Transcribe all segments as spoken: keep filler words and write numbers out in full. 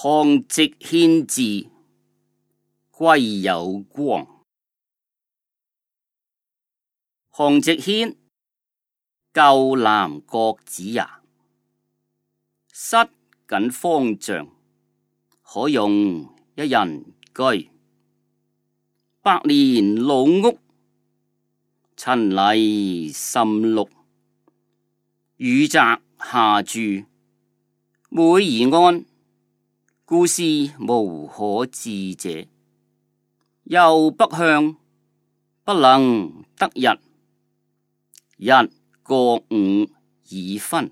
項寂軒志，歸有光。項寂軒，舊南國子也。室僅方丈，可容一人居。百年老屋，陳泥甚綠。雨澤下住，每而安，故是無可置者。又北向，不能得日。日過午已昏，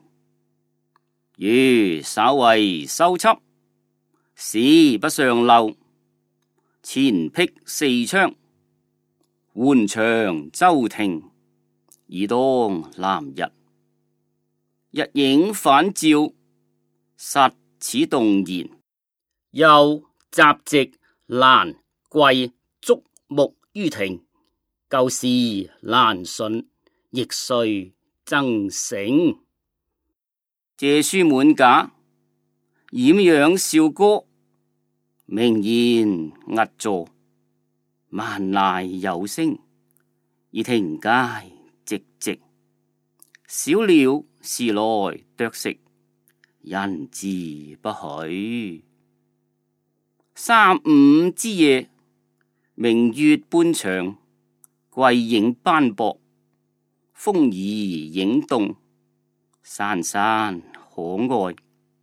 如稍為修葺，使不上漏。前闢四窗，垣牆周庭，以當南日。日影反照，實始動然。又雜植蘭桂竹木於庭，舊時蘭筍，亦遂增成。借書滿架，儼仰韶歌，名言壓座，萬籟有聲，以庭階寂寂。小鳥時來啄食，人自不許。三五之夜，明月半場，桂影斑駁，風兒影動，珊珊可愛。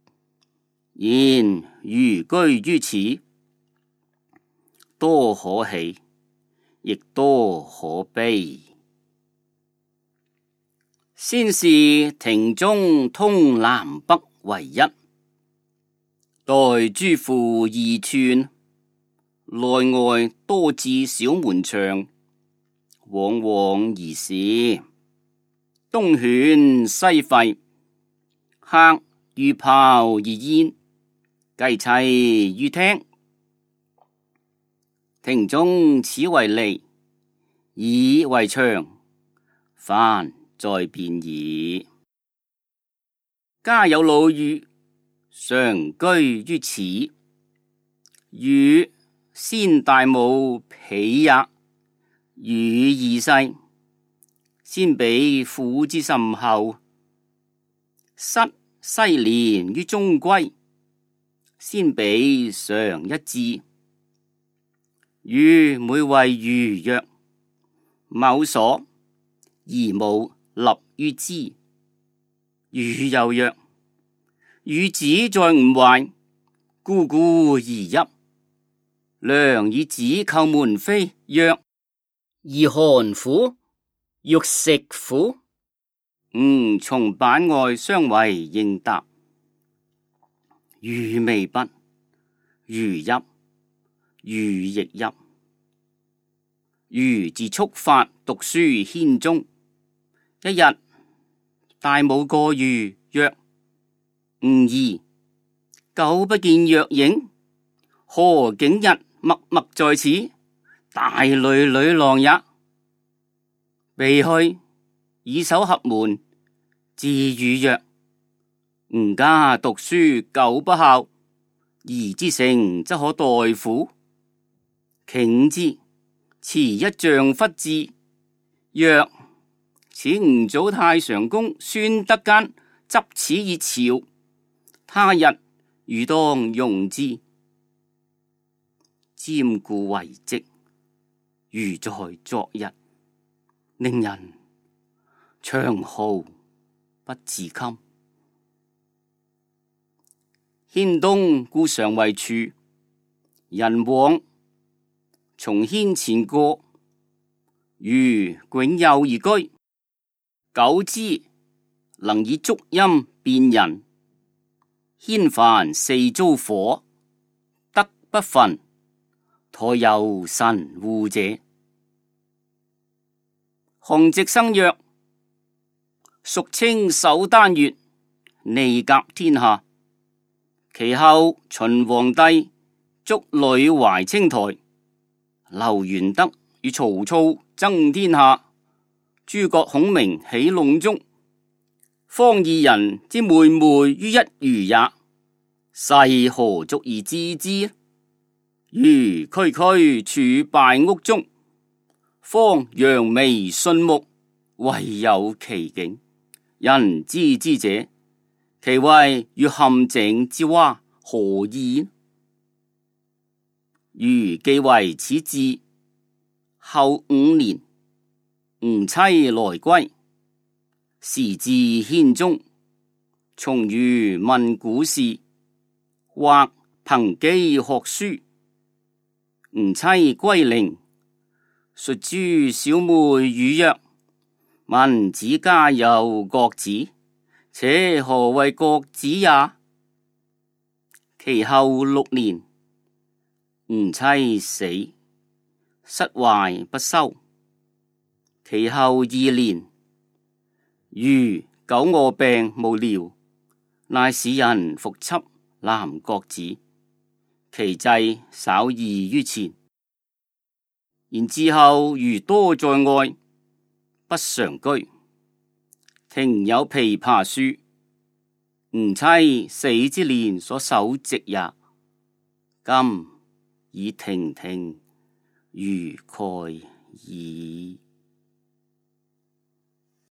然寓居於此，多可喜，亦多可悲。先是庭中通南北為一，待諸戶二寸，內外多置小門牆，往往而是。東犬西吠，客如庖而宴，雞棲於廳。庭中此為籬，以為牆，凡在便矣。家有老孺，常居於此。孺先大母婢也，孺二世，先比婦之甚厚。室西連於中歸，先比常一致。孺每謂孺曰：某所，而母立於之。孺又曰：孺子在吾懷，咕咕而泣。良以子叩門扉，曰：兒寒乎？欲食乎？吾從板外相為應答。孺未畢，孺泣，孺亦泣。孺自束髮讀書軒中。一日，大母過孺曰：吾兒，久不見若影，何竟日默默在此，大累累浪也。避去，以手合門，自語曰：吾家讀書久不效，兒之成則可待乎？頃之，持一丈拂之，曰：此吾祖太常公孫德間執此以朝，他日汝當用之。瞻顧遺迹，如在昨日，令人長號不自禁。軒東故常為處，人往從軒前過，孺迥右而居。久之，能以足音辨人。軒凡四遭火，德不焚，殆有神護者。項寂生曰：蜀稱首丹穴，尼甲天下。其後秦皇帝築呂懷清台，劉玄德與曹操爭天下，諸葛孔明起隆中，方二人之妹妹於一隅也。 世何足以知之？如區區處敗屋中，方揚眉順目，惟有其境。人知之者，其謂遇陷阱之蛙，何意？如既為此志，後五年，吾妻來歸，時至軒中，從餘問古事，或憑機學書。吾妻歸陵，述諸小妹語曰：聞子家有國子，且何謂國子也？其後六年，吾妻死，室壞不修。其後二年，余久臥病無療，乃使人復輯男國子，其祭稍異於前。然之後余多在外，不常居。庭有枇杷樹，吾妻死之年所手植也。今已亭亭如蓋矣。